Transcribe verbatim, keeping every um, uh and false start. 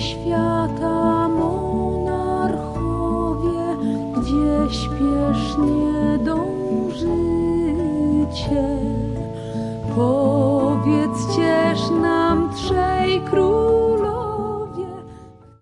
świata monarchowie, gdzie śpiesznie dążycie. Powiedzcież nam trzej królowie,